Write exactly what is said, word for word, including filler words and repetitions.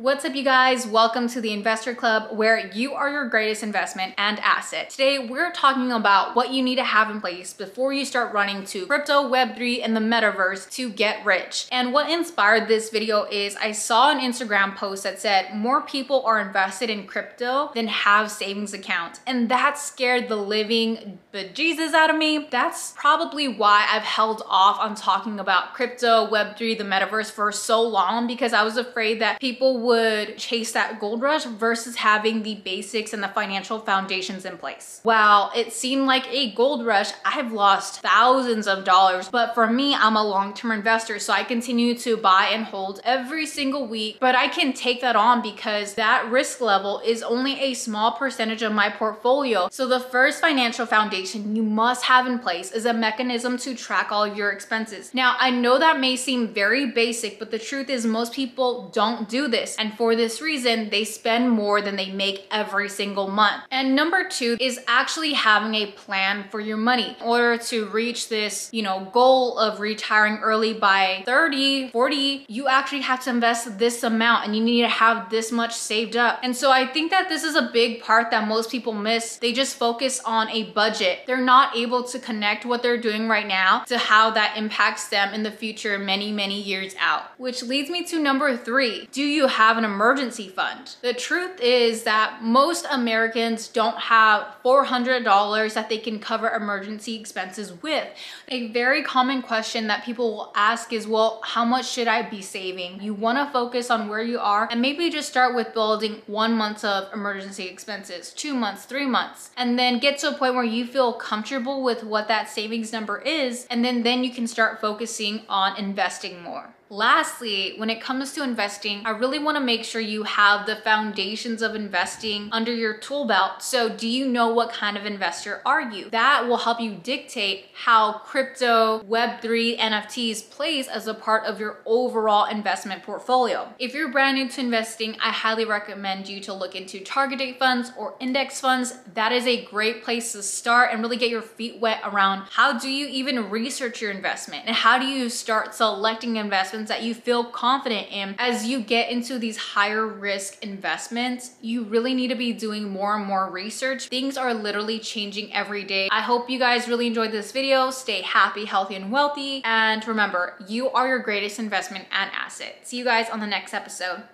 What's up, you guys? Welcome to the Investor Club, where you are your greatest investment and asset. Today, we're talking about what you need to have in place before you start running to crypto, web three, and the metaverse to get rich. And what inspired this video is I saw an Instagram post that said more people are invested in crypto than have savings accounts. And that scared the living bejesus out of me. That's probably why I've held off on talking about crypto, web three, the metaverse for so long, because I was afraid that people would chase that gold rush versus having the basics and the financial foundations in place. While it seemed like a gold rush, I've lost thousands of dollars, but for me, I'm a long-term investor, so I continue to buy and hold every single week, but I can take that on because that risk level is only a small percentage of my portfolio. So the first financial foundation you must have in place is a mechanism to track all of your expenses. Now, I know that may seem very basic, but the truth is most people don't do this. And for this reason, they spend more than they make every single month. And number two is actually having a plan for your money. In order to reach this, you know, goal of retiring early by thirty, forty, you actually have to invest this amount and you need to have this much saved up. And so I think that this is a big part that most people miss. They just focus on a budget. They're not able to connect what they're doing right now to how that impacts them in the future many, many years out. Which leads me to number three. Do you have an emergency fund? The truth is that most Americans don't have four hundred dollars that they can cover emergency expenses with. A very common question that people will ask is, well, how much should I be saving? You want to focus on where you are and maybe just start with building one month of emergency expenses, two months, three months, and then get to a point where you feel comfortable with what that savings number is, and then, then you can start focusing on investing more. Lastly, when it comes to investing, I really want to make sure you have the foundations of investing under your tool belt. So do you know what kind of investor are you? That will help you dictate how crypto, web three, N F Ts plays as a part of your overall investment portfolio. If you're brand new to investing, I highly recommend you to look into target date funds or index funds. That is a great place to start and really get your feet wet around how do you even research your investment and how do you start selecting investments that you feel confident in. As you get into these higher risk investments, you really need to be doing more and more research. Things are literally changing every day. I hope you guys really enjoyed this video. Stay happy, healthy, and wealthy. And remember, you are your greatest investment and asset. See you guys on the next episode.